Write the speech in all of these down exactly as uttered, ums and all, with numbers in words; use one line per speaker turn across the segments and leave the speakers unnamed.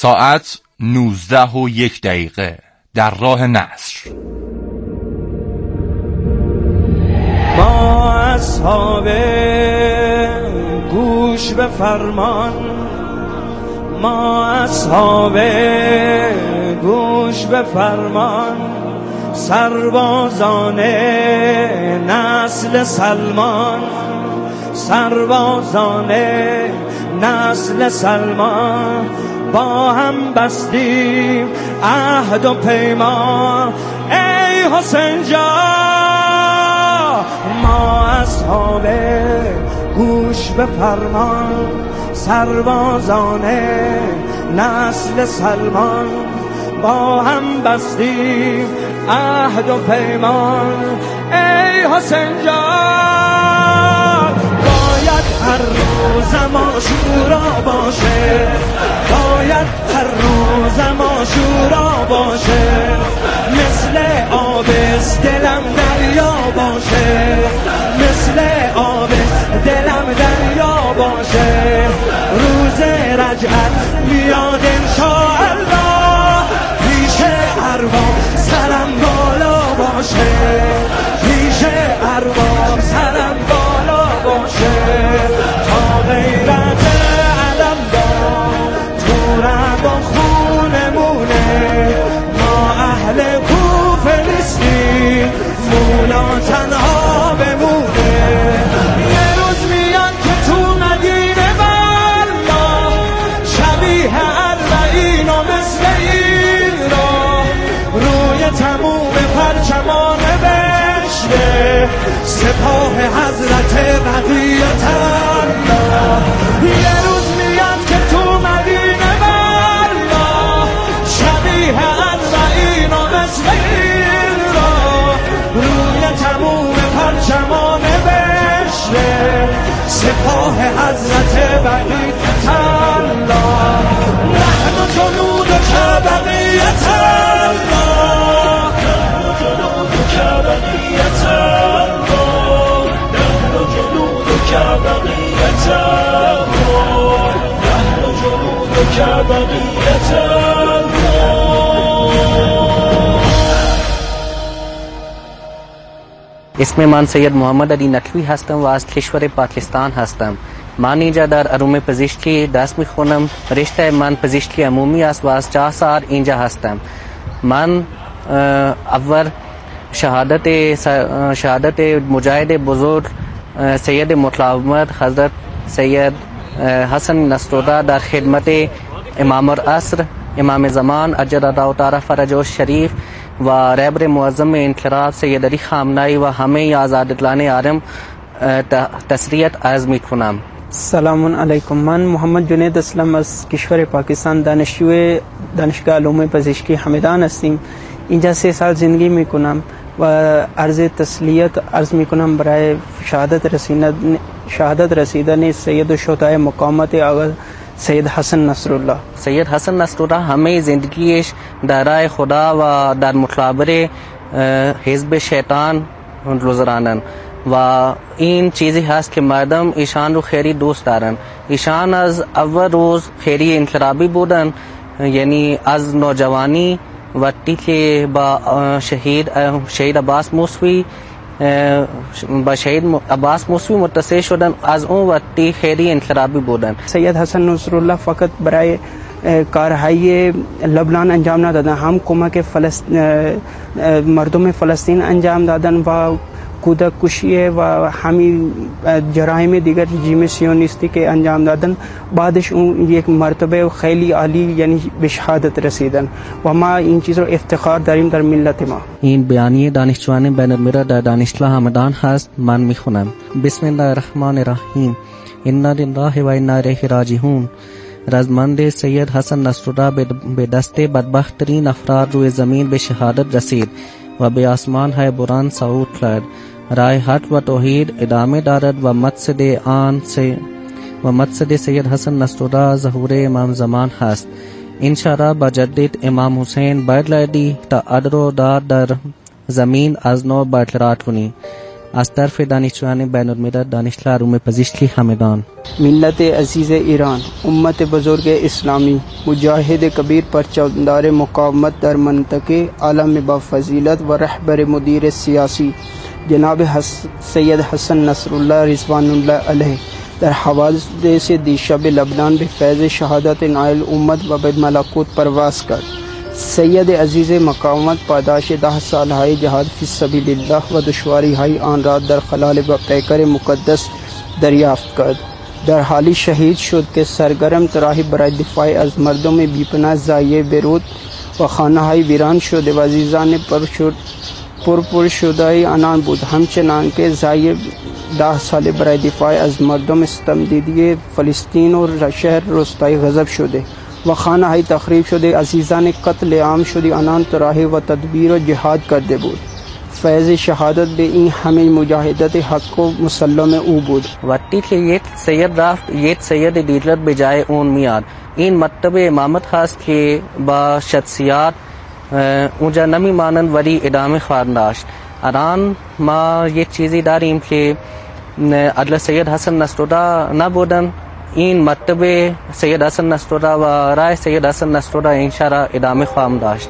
ساعت نوزده و یک دقیقه در راه نصر.
ما اصحاب گوش به فرمان، ما اصحاب گوش به فرمان، سربازان نسل سلمان، سربازان نسل سلمان، با هم بستیم عهد و پیمان. ای حسین جان، ما اصحاب گوش به فرمان، سربازان نسل سلمان، با هم بستیم عهد و پیمان. ای حسین جان، باید هر روز ما شورا باشه، باید هر روز ما شورا باشه، مثل آبس دلم دریا باشه، مثل آبس دلم دریا باشه. روز رجعت میاد انشاءالله، پیش ارباب سرم بالا باشه، پیش ارباب سرم بالا باشه. تا غیرت علم دار تو رگ و خونمونه، ما اهل کوفه نیستیم، مولا تنها بمونه. یه روز میاد که تو مدینه والا، شبیه اربعین و مثل این را، روی تموم پرچمان بشته سپاه حضرت بقیت الله. یه روز میاد که تو مدینه والا، شبیه اربعین و مثل این را، روی تموم پرچمان بشته سپاه حضرت بقیت الله. نحن جنود که بقیت الله، نحن جنود که بقیت الله، نحن جنود که بقیت الله، نحن جنود که بقیت الله.
اسم من سید محمد علی نقوی هستم و از کشور پاکستان هستم. من اینجا در علوم پزشکی درس میخونم. رشته من پزشکی عمومی است و از چهار سال اینجا هستم. من اول شهادت شهادت مجاهد بزرگ سید مطلق محمد حضرت سید حسن نصرالله در خدمت امام العصر امام زمان اجل الله تعالی فرجه الشریف و رهبر معظم انقلاب سید علی خامنه‌ای و همه آزادگان عالم تسلیت عرض میکنم.
سلام علیکم. من محمد جنید اسلام از کشور پاکستان دانشجوی دانشگاه علوم پزشکی همدان هستیم. اینجا سه سال زندگی میکنم و عرض تسلیت عرض میکنم برای شهادت رسیدن شهادت رسیدن سید الشهداء مقامت آقا سید حسن نصرالله.
سید حسن نصرالله همه زندگیش در راه خدا و در مخابره حزب شیطان گذراندند و این چیزی هست که مردم ایشان رو خیلی دوست دارن. ایشان از اول روز خیلی انقلابی بودن، یعنی از نوجوانی وقتی که با شهید شهید عباس موسوی با شهید عباس موسوی متصل شدن، از اون وقتی خیلی انقلابی بودن.
سید حسن نصرالله فقط برای کارهای لبنان انجام ندادن، هم کمک فلسطین مردم فلسطین انجام دادن و کودک کشی و همین جرایم دیگر رژیم سیونیستی که انجام دادن. بعدش اون یک مرتبه خیلی عالی یعنی به شهادت رسیدن و ما این چیز رو افتخار داریم در ملت ما.
این بیانیه دانشجویان بین الملل در دانشگاه همدان هست. من میخونم. بسم الله الرحمن الرحیم. انا لله و انا الیه راجعون. رزمند سید حسن نصرالله به دست بدبخت‌ترین افراد روی زمین به شهادت رسید و به آسمان های بلند صعود کرد. راه حق و توحید ادامه دارد و مقصد آن سے و مقصد سید حسن نصرالله ظهور امام زمان هست. انشاءالله با جدید امام حسین برگردی تا عدل و داد در زمین از نو برقرار کنی. از طرف دانشجویان بین الملل دانشگاه علوم پزشکی همدان.
ملت عزیز ایران، امت بزرگ اسلامی، مجاهد کبیر پرچمدار مقاومت در منطقه عالم با فضیلت و رهبر مدیر سیاسی جناب سید حسن نصرالله رضوان الله علیه در حوادث دیشب لبنان به فیض شهادت نائل امت و به ملکوت پرواز کرد. سید عزیز مقاومت پاداش ده سالهای جهاد فی سبیل الله و دشواری‌های آن را در خلال و پیکر مقدس دریافت کرد. در حالی شهید شد که سرگرم تراحی برای دفاع از مردم بیپناه ضایع بیروت و خانه‌های ویران شده و عزیزان پرشد پرپر شده آنان بود. همچنان که ضایع ده سال برای دفاع از مردم ستمدیدی فلسطین و شهر روستای غزب شده و خانه های تخریب شده، عزیزان قتل عام شده آنان تراحی و تدبیر و جهاد کرده بود. فیض شهادت به این همه مجاهدت حق و مسلم او بود.
وقتی که یک سید رفت یک سید دیگر به جای اون میاد. این مطلب امامت هست که با شخصیات اونجا نمیمانند ولی ادامه خواهند داشت. الان ما یک چیزی داریم که اگر سید حسن نصرالله نبودن این مطلب سید حسن نصرالله و رای سید حسن نصرالله این شرح ادامه خواهم داشت.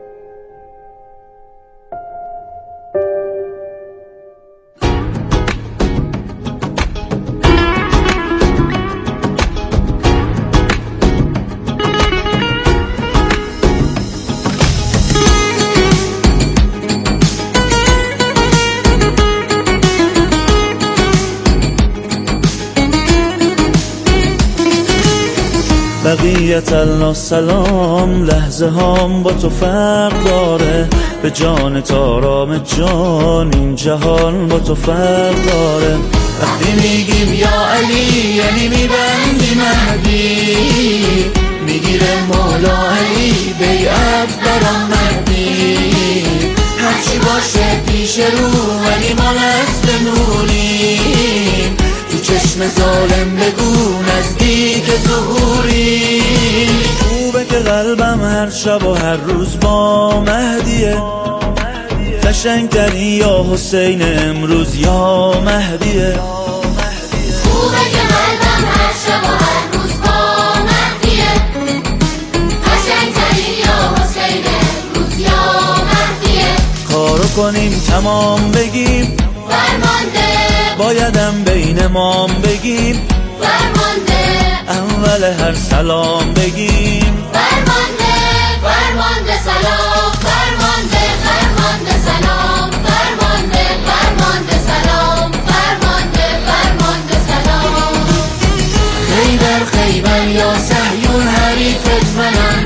بقیت الله سلام، لحظه هام با تو فرق داره، به جان تارام جان این جهان با تو فرق داره. وقتی میگیم یا علی یعنی میبندی مهدی، میگیره مولا علی بیعت برام مهدی. هرچی باشه پیش رو ولی ما نزد نوریم، تو چشم ظالم بگو نزدیک ظهوری. خوبه که قلبم هر شب و هر روز با مهدیه، قشنگترین یا حسین امروز یا مهدیه.
خوبه که قلبم هر شب و هر روز با مهدیه، قشنگترین یا حسین امروز یا مهدیه.
کارو کنیم تمام بگیم
فرمانده،
بایدم بین مام بگیم
فرمانده،
اول هر سلام بگیم
فرمانده، فرمانده سلام، فرمانده، فرمانده سلام، فرمانده، فرمانده سلام، فرمانده، فرمانده سلام.
خیبر خیبر یا صهیون حریفت منم،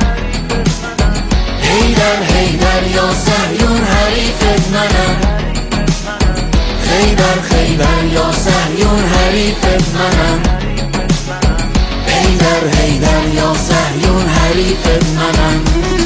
حیدر حیدر یا صهیون حریفت منم. خیبر خیبر یا صهیون حریفت منم، حیدر حیدر یا صهیون حریفت منم.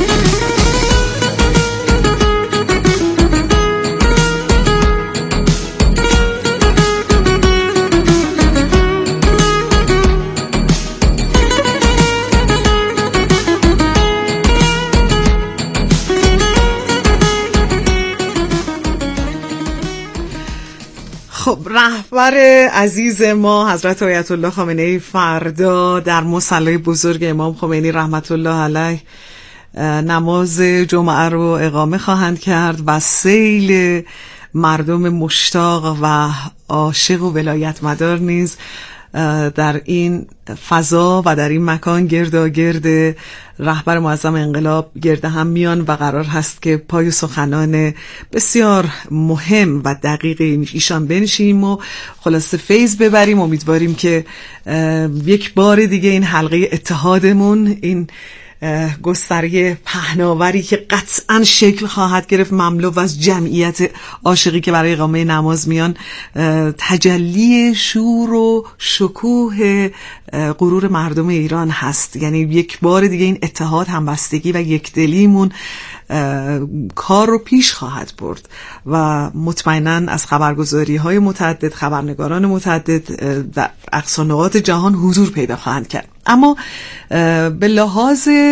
خب رهبر عزیز ما حضرت آیت الله خامنه ای فردا در مصلی بزرگ امام خمینی رحمت الله علیه نماز جمعه رو اقامه خواهند کرد و سیل مردم مشتاق و عاشق و ولایت مدار نیز در این فضا و در این مکان گرداگرد رهبر معظم انقلاب گرد هم میان و قرار هست که پای سخنان بسیار مهم و دقیق ایشان بنشیم و خلاصه فیض ببریم. امیدواریم که یک بار دیگه این حلقه اتحادمون، این گستره پهناوری که قطعا شکل خواهد گرفت مملو از جمعیت عاشقی که برای اقامه نماز میان، تجلی شور و شکوه غرور مردم ایران هست. یعنی یک بار دیگه این اتحاد، همبستگی و یکدلیمون کار رو پیش خواهد برد و مطمئناً از خبرگزاری های متعدد، خبرنگاران متعدد در اقصا نقاط جهان حضور پیدا خواهند کرد. اما به لحاظ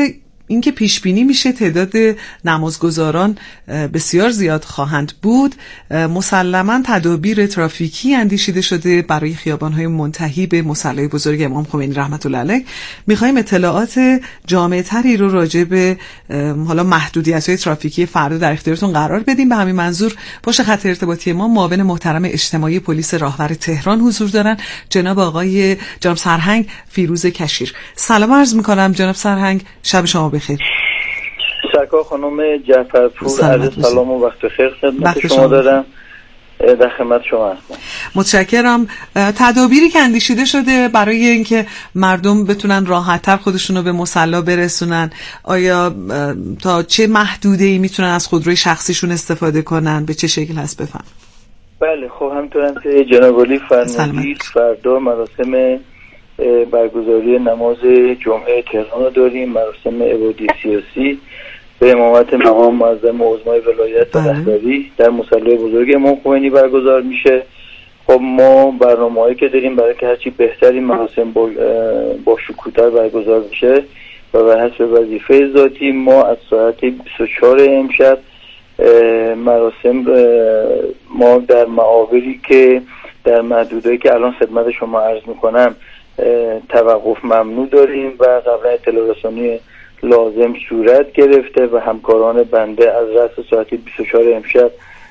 اینکه پیش بینی میشه تعداد نمازگزاران بسیار زیاد خواهند بود، مسلماً تدابیر ترافیکی اندیشیده شده برای خیابان‌های منتهی به مصلی بزرگ امام خمینی رحمت الله علیه. می‌خوایم اطلاعات جامع‌تری رو راجع به حالا محدودیت‌های ترافیکی فردا در اختیارتون قرار بدیم. به همین منظور پشت خط ارتباطی ما معاون محترم اجتماعی پلیس راهور تهران حضور دارن، جناب آقای جناب سرهنگ فیروز کشیر. سلام عرض می‌کنم جناب سرهنگ، شب شما بخیر.
سرکار خانم جعفرپور، عرض سلام و وقت بخیر خدمت شما, شما دارم. در خدمت شما هستم.
متشکرم. تدابیری که اندیشیده شده برای اینکه مردم بتونن راحت‌تر خودشونو به مصلی برسونن، آیا تا چه محدوده‌ای میتونن از خودروی شخصیشون استفاده کنن؟ به چه شکل هست بفهم؟
بله خب همونطور که جناب علی فرمودید فردا مراسم برگزاری نماز جمعه تهران رو داریم، مراسم عبادی سیاسی به امامت مقام معظم عظمای ولایت رهبری در مصلی بزرگ امام خمینی برگزار میشه. خب ما برنامه‌هایی که داریم برای که هرچی بهتری مراسم با, با شکوه‌تر برگزار بشه و به حسب وظیفه ذاتی ما از ساعت بیست و چهار امشب مراسم ما در معابری که در محدودهایی که الان خدمت شما عرض میکنم توقف ممنوع داریم و قبلا اطلاع رسانی لازم صورت گرفته و همکاران بنده از رأس ساعت بیست و چهار امشب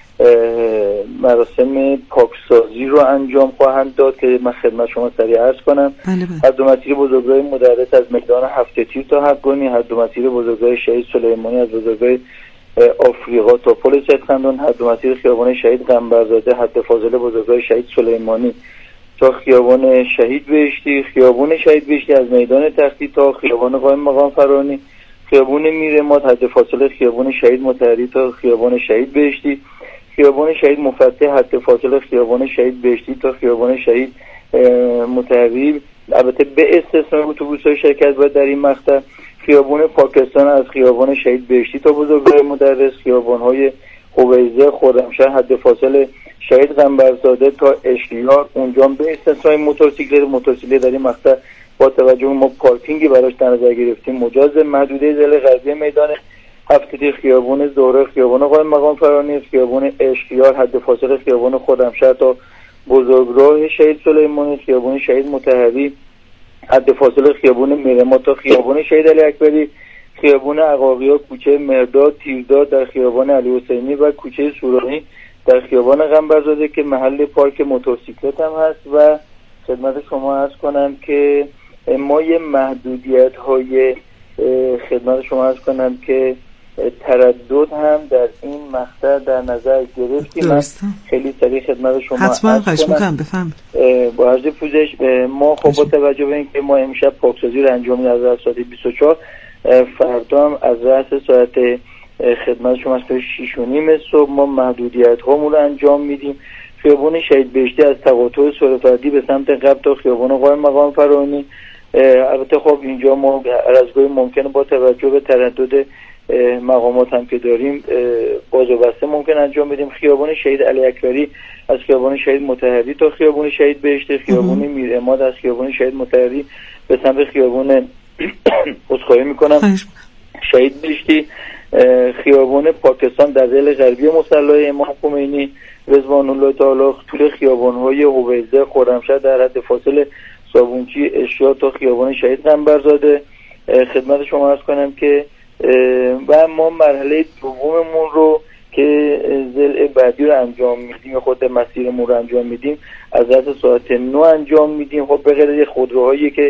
مراسم پاکسازی رو انجام خواهند داد که من خدمت شما سریع عرض کنم. هر دو مسیر بزرگراه مدرس از میدان هفت تیر تا حقانی، هر دو مسیر بزرگراه شهید سلیمانی از بزرگراه آفریقا تا پل سیدخندان، هر دو مسیر خیابان شهید قنبرزاده حد فاصله بزرگراه شهید سلیمانی تا خیابان شهید بهشتی، خیابان شهید بهشتی از میدان تختی تا خیابان قائم مقام فرانی، خیابان میرماد حد فاصله خیابان شهید مطهری تا خیابان شهید بهشتی، خیابان شهید مفتح حد فاصله خیابان شهید بهشتی تا خیابان شهید مطهری، البته به استثنای اتوبوس‌های شرکت باید در این مقطع، خیابان پاکستان از خیابان شهید بهشتی تا بزرگراه مدرس، خیابان‌های هویزه خرمشهر حد فاصله شهید قنبرزاده تا اشلیار، اونجا به استثنای موتورسیکلت موتورسیکلت در این مقطع با توجه ما پارکینگی براش در نظر گرفتیم مجاز. محدوده ضلع غربی میدان هفت خیابان زهره، خیابان قائم مقام فرانی، خیابان اشلیار حد فاصله خیابان خرمشهر تا بزرگراه شهید سلیمانی، خیابان شهید مطهری حد فاصله خیابان میرماد تا خیابان شهید علی اکبری، خیابان عقاقیا کوچه مرداد تیرداد در خیابان علی حسینی و کوچه سورانی در خیابان قنبرزاده که محل پارک موتورسیکلت هم هست. و خدمت شما عرض کنم که ما یه محدودیت های خدمت شما عرض کنم که تردد هم در این مقطع در نظر گرفتیم. من خیلی سریع خدمت شما
حتما خواهش می‌کنم بفهم.
با عرض پوزش ما خب با توجه به اینکه ما امشب پاکسازی رو انجام میدیم از ساعت بیست و چهار، فردا هم از رأس ساعت خدمت شما از شش و نیم صبح ما محدودیت هامون رو انجام میدیم. خیابان شهید بهشتی از تقاطع سرفردی به سمت قبل تا خیابان قائم مقام فرانی، البته خب اینجا ما هر از گاهی ممکنه با توجه به تردد مقامات هم که داریم باز و بسته ممکن انجام بدیم. خیابان شهید علی اکبری از خیابان شهید مطهری تا خیابان شهید بهشتی، خیابان میرعماد از خیابان شهید مطهری به سمت خیابان عذرخواهی میکنم شهید بهشتی، خیابان پاکستان در ضلع غربی مصلی امام خمینی رضوان الله تعالی، طول خیابان‌های هویزه خرمشهر در حد فاصله صابونچی اشیا تا خیابان شهید قنبرزاده. خدمت شما عرض کنم که و ما مرحله دوممون رو که ضلع بعدی رو انجام میدیم، خود مسیرمون رو انجام میدیم از رأس ساعت نه انجام میدیم. خب به غیر خودروهایی که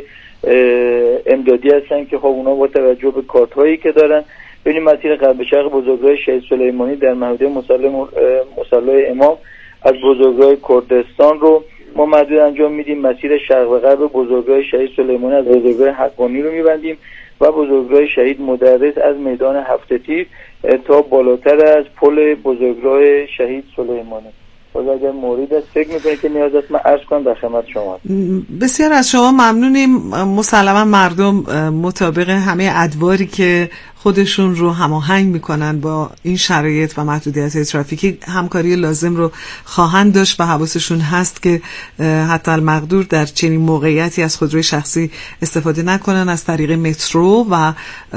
امدادی هستن که خب اونا با توجه به کارت هایی که دارن، ببینیم مسیر غرب شرق بزرگراه شهید سلیمانی در محدوده مصلی مصلی امام از بزرگراه کردستان رو ما محدود انجام میدیم، مسیر شرق و غرب بزرگراه شهید سلیمانی از بزرگراه حقانی رو میبندیم و بزرگراه شهید مدرس از میدان هفت تیر تا بالاتر از پل بزرگراه شهید سلیمانی. باز اگر مورد است فکر میکنید که نیاز است من عرض کنم در خدمت شما.
بسیار از شما ممنونیم. مسلما مردم مطابق همه ادواری که خودشون رو هماهنگ میکنن با این شرایط و محدودیت ترافیکی، همکاری لازم رو خواهند داشت و حواسشون هست که حتی المقدور در چنین موقعیتی از خودروی شخصی استفاده نکنن، از طریق مترو و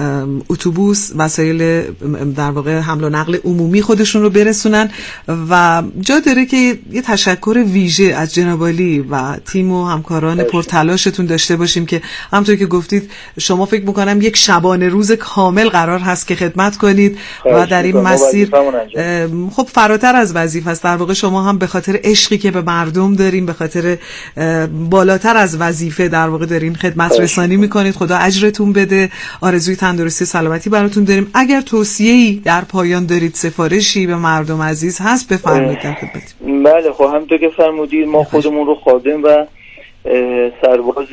اتوبوس، وسایل در واقع حمل و نقل عمومی خودشون رو برسونن. و جا داره که یه تشکر ویژه از جناب عالی و تیم و همکاران پرتلاشتون داشته باشیم که همونطور که گفتید شما فکر میکنم یک شبانه روز کامل قرار هست که خدمت کنید و در این مسیر خب فراتر از وظیفه است. در واقع شما هم به خاطر عشقی که به مردم دارین، به خاطر بالاتر از وظیفه در واقع دارین خدمت رسانی میکنید. خدا اجرتون بده. آرزوی تندرستی و سلامتی براتون داریم. اگر توصیه‌ای در پایان دارید، سفارشی به مردم عزیز هست، بفرمایید در خدمتتون.
بله خب همونطور که فرمودید ما خودمون رو خادم و سرباز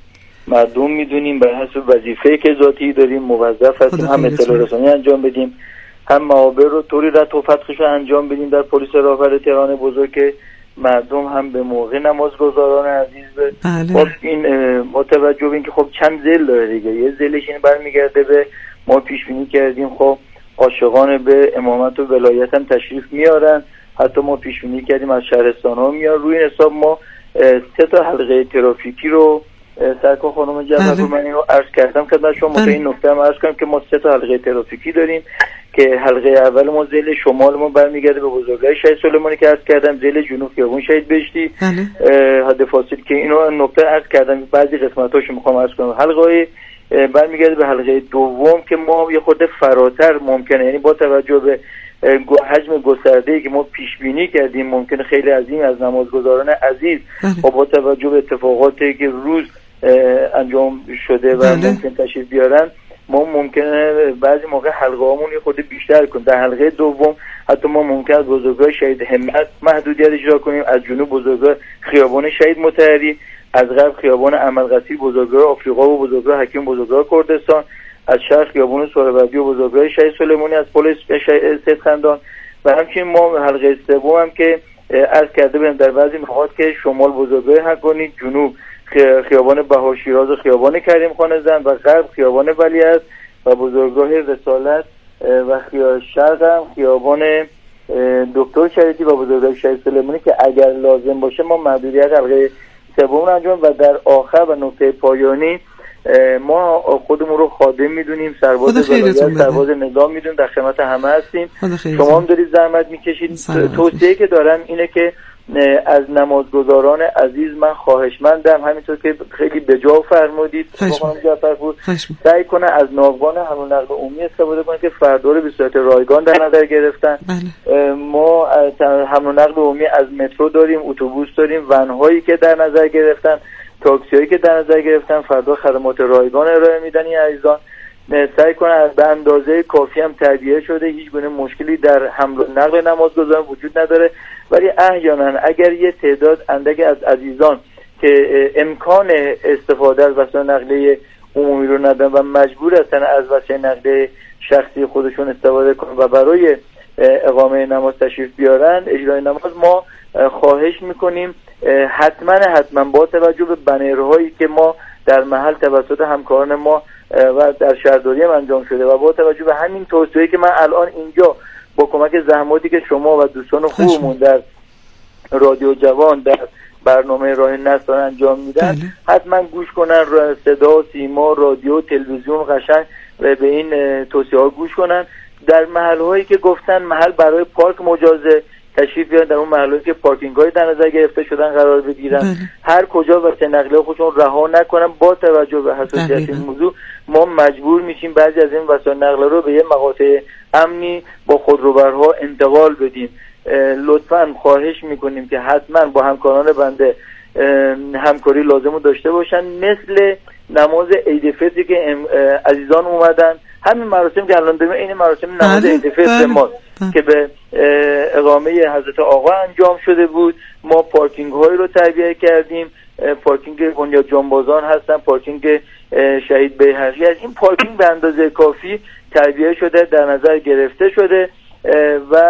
مردم میدونیم، بر حسب وظیفه‌ای که ذاتی داریم موظف هستیم هم اطلاع رسانی انجام بدیم، هم معابر رو طوری رفع و فتحش رو انجام بدیم در پلیس راهور تهران بزرگ که مردم هم به موقع نمازگزاران عزیز به
بله.
خب این متوجه بین که خب چند ذیل داره دیگه. یه ذیلش این برمیگرده به ما پیش بینی کردیم خب عاشقان به امامت و ولایت هم تشریف میارن، حتی ما پیش بینی کردیم از شهرستان ها میان. روی این حساب ما سه تا حلقه ترافیکی رو سرکار خانم جعفر من اینو عرض کردم خدمت شما. تا این نکته هم عرض کنم که ما سه تا حلقه ترافیکی داریم که حلقه اول ما ذیل شمال ما برمیگرده به بزرگای شهید سلیمانی که عرض کردم، ذیل جنوب خیابون شهید بهشتی حد فاصل که اینو نکته عرض کردم، بعضی قسمتاشو میخوام عرض کنم. حلقه برمیگرده به حلقه دوم که ما یه خورده فراتر ممکنه، یعنی با توجه به حجم گسترده‌ای که ما پیش بینی کردیم ممکنه خیلی عظیم از نمازگزاران عزیز و با توجه به اتفاقاتی که روز انجام شده و ممکن تشریف بیارن ما ممکنه بعضی موقع حلقه هامون یه خود بیشتر کنیم. در حلقه دوم حتی ما ممکن از بزرگای شهید همت محدودیت اجرا کنیم، از جنوب بزرگای خیابان شهید مطهری، از غرب خیابان املقصی بزرگای آفریقا و بزرگای حکیم بزرگای کردستان، از شرق خیابان سهروردی و بزرگای شهید سلیمانی از پل سیدخندان. و همچنین ما حلقه سوم هم که عرض کرده بودم در بعضی نقاط که شمال بزرگای حقانی، جنوب خیابان بهار شیراز و خیابان کریم خان زند و غرب خیابان ولیعصر و بزرگاه رسالت و خیابان شرق هم خیابان دکتر شریعتی و بزرگاه شهید سلیمانی که اگر لازم باشه ما محدودیت حلقه سوم انجام. و در آخر و نقطه پایانی ما خودمون رو خادم میدونیم، سرباز ولایت، سرباز نظام میدونیم، در خدمت همه هستیم. شما هم دارید زحمت میکشید. توصیه که دارم اینه که از نمازگزاران عزیز من خواهشمندم، همینطور که خیلی بجا فرمودید خانم جعفرپور، سعی کنه از ناوگان حمل و نقل عمومی استفاده کنه که فردا رو به صورت رایگان در نظر گرفتن. بله. ما حمل و نقل عمومی از مترو داریم، اتوبوس داریم، ونهایی که در نظر گرفتن، تاکسی‌هایی که در نظر گرفتن فردا خدمات رایگان ارائه میدن. این عزیزان سعی کنن به اندازه کافی هم تهیه شده، هیچ گونه مشکلی در حمل و نقل نمازگزاران وجود نداره. ولی احیانا اگر یه تعداد اندک از عزیزان که امکان استفاده از وسایل نقلیه عمومی رو ندارن و مجبور هستن از وسایل نقلیه شخصی خودشون استفاده کنن و برای اقامه نماز تشریف بیارن، اجرای نماز، ما خواهش میکنیم حتما حتما با توجه به بنرهایی که ما در محل توسط همکاران ما و در شهرداری هم انجام شده و با توجه به همین توصیه‌ای که من الان اینجا با کمک زحماتی که شما و دوستان خوبمون در رادیو جوان در برنامه راه نصر انجام میدن، بله. حتما گوش کنن، صدا، سیما، رادیو، تلویزیون قشنگ و به این توصیه ها گوش کنن. در محل هایی که گفتن محل برای پارک مجازه تشریف بیارن، در اون محلهایی که پارکینگ های در نظر گرفته شدن قرار بگیرن. بله. هر کجا وسایل نقلیه خودشون رها نکنن. با توجه به حساسیت این موضوع ما مجبور میشیم بعضی از این وسایل نقلیه رو به یه مقاطع امنی با خودروبرها انتقال بدیم. لطفاً خواهش میکنیم که حتما با همکاران بنده همکاری لازم رو داشته باشن، مثل نماز عید فطری که عزیزان اومدن، همین مراسم که الان داریم این مراسم نماز عید فطر ما که به اقامه حضرت آقا انجام شده بود. ما پارکینگ هایی رو تهیه کردیم، پارکینگ بنیاد جانبازان هستن، پارکینگ شهید بیهقی هست. این پارکینگ به اندازه کافی تهیه شده، در نظر گرفته شده و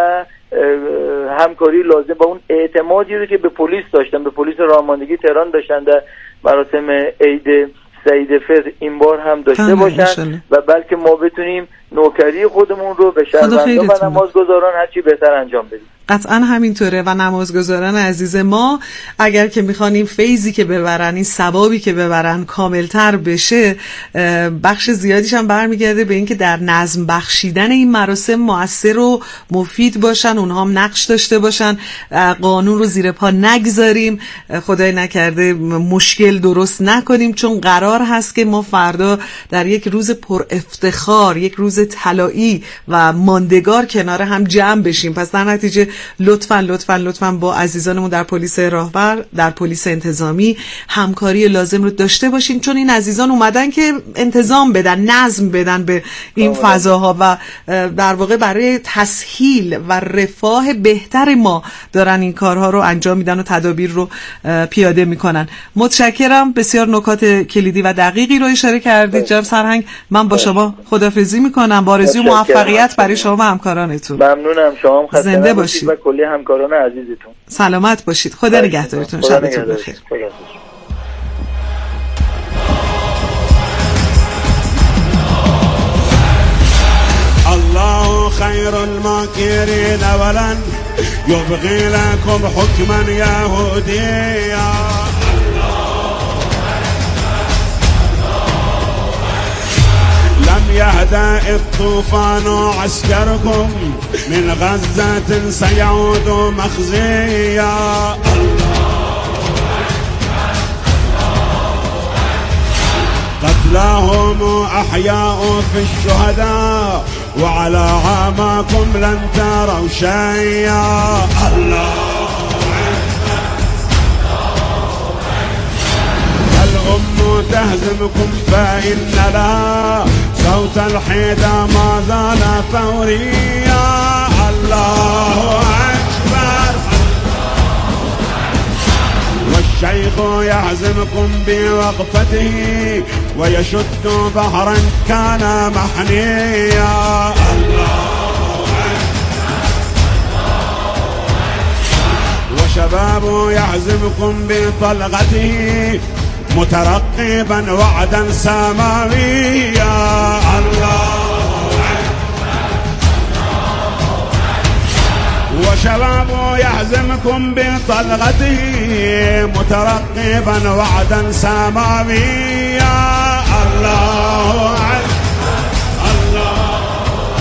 همکاری لازم با اون اعتمادی رو که به پلیس داشتن، به پلیس رانندگی تهران داشتن در مراسم عید سعید فطر این بار هم داشته باشن و بلکه ما بتونیم نوکری خودمون رو به شهروندان و نمازگزاران هرچی بهتر انجام بدیم.
قطعا همینطوره و نمازگزاران عزیز ما اگر که میخوان این فیضی که ببرن، این ثوابی که ببرن کاملتر بشه، بخش زیادیش هم برمیگرده به این که در نظم بخشیدن این مراسم مؤثر و مفید باشن، اونها هم نقش داشته باشن، قانون رو زیر پا نگذاریم، خدای نکرده مشکل درست نکنیم، چون قرار هست که ما فردا در یک روز پر افتخار، یک روز طلایی و ماندگار کنار هم جمع بشیم. پس در نتیجه لطفاً لطفاً لطفاً با عزیزانمون در پلیس راهبر، در پلیس انتظامی همکاری لازم رو داشته باشین، چون این عزیزان اومدن که انتظام بدن، نظم بدن به این فضاها و در واقع برای تسهیل و رفاه بهتر ما دارن این کارها رو انجام میدن و تدابیر رو پیاده میکنن. متشکرم، بسیار نکات کلیدی و دقیقی رو اشاره کردید جناب سرهنگ. من با شما خداحافظی میکنم، با آرزوی موفقیت برای شما و همکارانتون.
ممنونم، شما هم خسته
زنده باشید
و کلی همکاران عزیزتون
سلامت باشید. خدا نگهدارتون، شبتون بخیر.
الله خير الماكرين ولن يبغي لكم حكما يهوديا. لم يهدأ الطوفان عسكركم من غزة سيعود مخزيا. قتلاهم أحياء في الشهداء وعلى عاماكم لن تروا شيئا. الله الأم تهزمكم فإن لا صوت الحيدة ما زال فوريا. الله أكبر والشيخ يهزمكم بوقفته ويشد بحرا كان محنيا. وشباب يهزمكم بطلقته مترقبا وعدا سماويا. الله وشباب يهزمكم بطلقته مترقبا وعدا سماويا. الله الله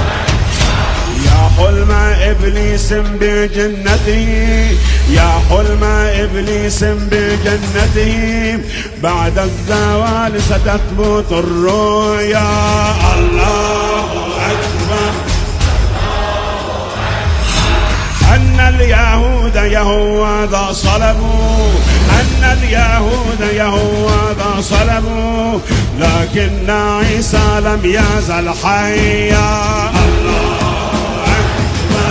يا حلم إبليس بجنته، يا حلم إبليس بجنته بعد الزوال ستثبت الرؤيا. الله أكبر أن اليهود يهوذا صلبوا، أن اليهود يهوذا صلبوا لكن عيسى لم يزل حيا. الله أكبر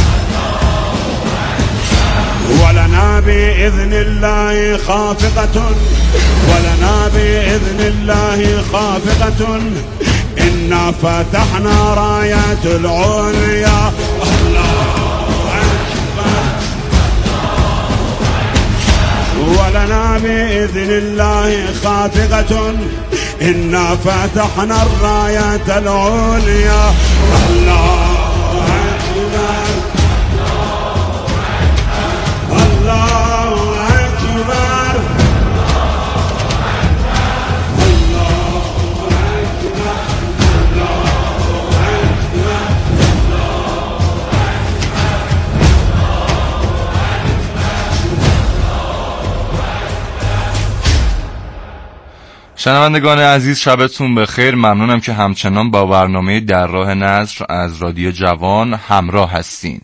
ولنا بإذن الله خافقة، ولنا بإذن الله خافقة إنا فتحنا رايات العليا. الله ولنا بإذن الله خافقة إنا فتحنا الرايات العليا. الله أكبر الله أكبر
شنوندگان عزیز، شبتون بخیر. ممنونم که همچنان با برنامه در راه نصر از رادیو جوان همراه هستین.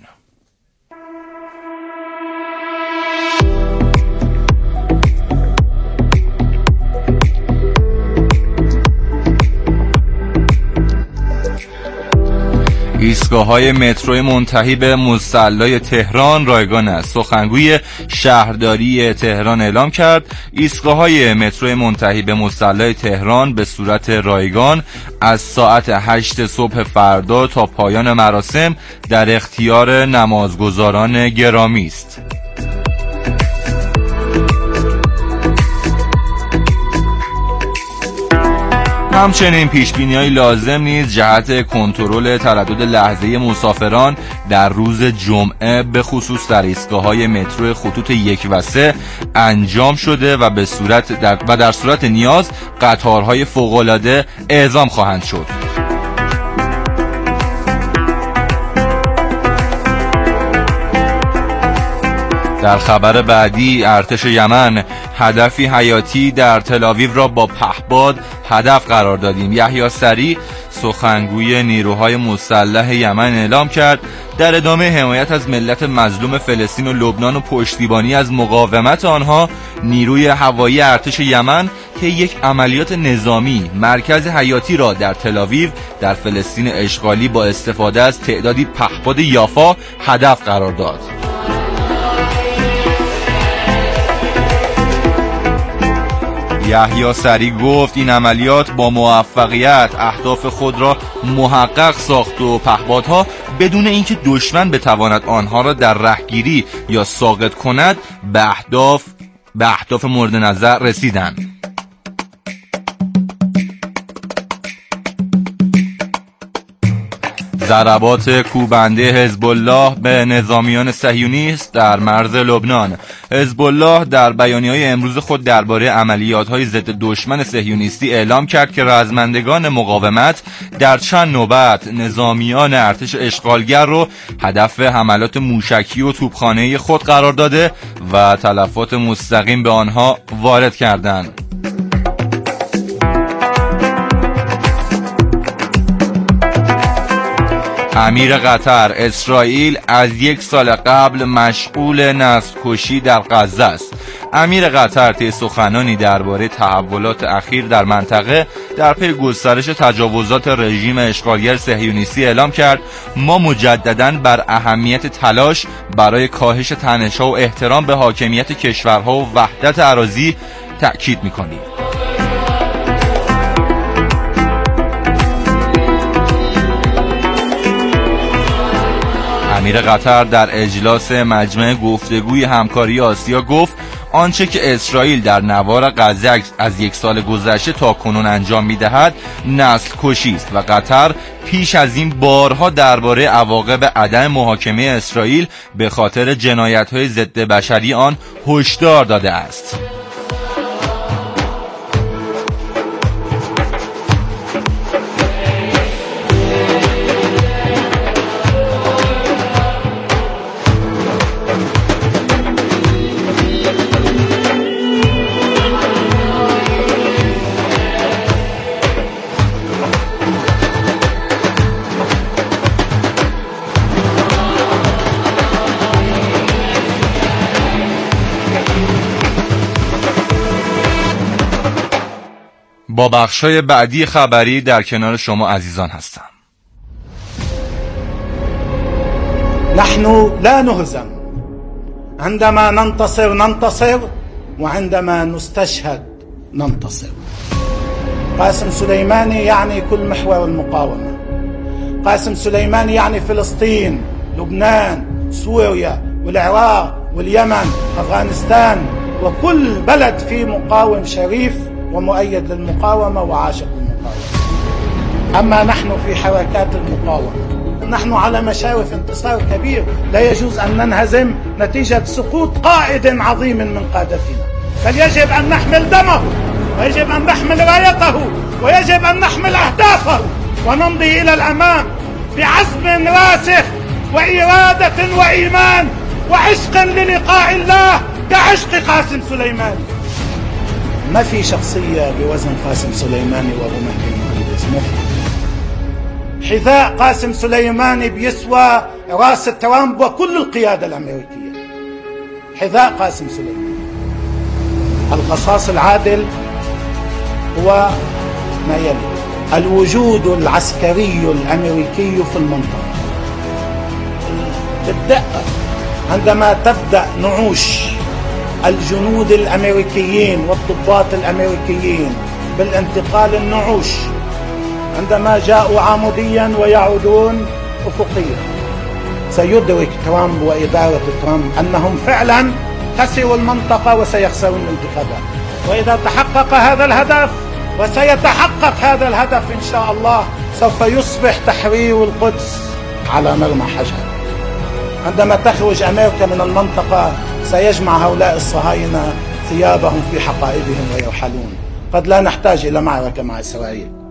ایستگاه‌های مترو منتهی به مصلی تهران رایگان است. سخنگوی شهرداری تهران اعلام کرد ایستگاه‌های مترو منتهی به مصلی تهران به صورت رایگان از ساعت هشت صبح فردا تا پایان مراسم در اختیار نمازگزاران گرامی است. همچنین پیشبینی‌های لازم نیز جهت کنترل تردد لحظه‌ای مسافران در روز جمعه به خصوص در ایستگاه‌های مترو خطوط یک و سه انجام شده و به صورت در و در صورت نیاز قطارهای فوق‌العاده اعزام خواهند شد. در خبر بعدی، ارتش یمن هدفی حیاتی در تل‌آویو را با پهپاد هدف قرار دادیم. یحیی سری سخنگوی نیروهای مسلح یمن اعلام کرد در ادامه حمایت از ملت مظلوم فلسطین و لبنان و پشتیبانی از مقاومت آنها، نیروی هوایی ارتش یمن که یک عملیات نظامی مرکز حیاتی را در تل‌آویو در فلسطین اشغالی با استفاده از تعدادی پهپاد یافا هدف قرار داد. یحیی سری گفت این عملیات با موفقیت اهداف خود را محقق ساخت و پهپادها بدون اینکه دشمن بتواند آنها را در رهگیری یا ساقط کند به اهداف به اهداف مورد نظر رسیدند. ضربات کوبنده حزب الله به نظامیان صهیونیست در مرز لبنان. حزب الله در بیانیه‌های امروز خود درباره عملیات‌های ضد دشمن صهیونیستی اعلام کرد که رزمندگان مقاومت در چند نوبت نظامیان ارتش اشغالگر را هدف حملات موشکی و توپخانه‌ای خود قرار داده و تلفات مستقیم به آنها وارد کردند. امیر قطر: اسرائیل از یک سال قبل مشغول نسل‌کشی در غزه است. امیر قطر طی سخنانی درباره تحولات اخیر در منطقه در پی گسترش تجاوزات رژیم اشغالگر صهیونیستی اعلام کرد ما مجدداً بر اهمیت تلاش برای کاهش تنش‌ها و احترام به حاکمیت کشورها و وحدت اراضی تأکید می‌کنیم. امیر قطر در اجلاس مجمع گفتگوی همکاری آسیا گفت آنچه که اسرائیل در نوار غزه از یک سال گذشته تا کنون انجام می‌دهد نسل کشی است و قطر پیش از این بارها درباره عواقب عدم محاکمه اسرائیل به خاطر جنایت‌های ضد بشری آن هشدار داده است. با بخشای بعدی خبری در کنار شما عزیزان هستم.
نحن لا نهزم عندما ننتصر ننتصر وعندما نستشهد ننتصر. قاسم سليماني يعني كل محور المقاومة. قاسم سليماني يعني فلسطين، لبنان، سوريا والعراق واليمن، أفغانستان، وكل بلد فيه مقاوم شريف ومؤيد للمقاومة وعاشق للمقاومة. أما نحن في حركات المقاومة نحن على مشارف انتصار كبير، لا يجوز أن ننهزم نتيجة سقوط قائد عظيم من قادتنا، بل يجب أن نحمل دمه ويجب أن نحمل رايته ويجب أن نحمل أهدافه ونمضي إلى الأمام بعزم راسخ وإرادة وإيمان وعشق للقاء الله كعشق قاسم سليماني. ما في شخصية بوزن قاسم سليماني وأبو مهدي المهندس، ما في. حذاء قاسم سليماني بيسوى راس ترامب وكل القيادة الأمريكية. حذاء قاسم سليماني. القصاص العادل هو ما يلي: الوجود العسكري الأمريكي في المنطقة. بالدقة عندما تبدأ نعوش الجنود الأمريكيين والضباط الأمريكيين بالانتقال النعوش عندما جاءوا عموديا ويعودون أفقيا، سيدرك ترامب وإدارة ترامب أنهم فعلا خسروا المنطقة وسيخسرون الانتخابات. وإذا تحقق هذا الهدف وسيتحقق هذا الهدف إن شاء الله. سوف يصبح تحرير القدس على مرمى حجر. عندما تخرج أمريكا من المنطقة سيجمع هؤلاء الصهاينة ثيابهم في حقائبهم ويرحلون. قد لا نحتاج إلى معركة مع إسرائيل.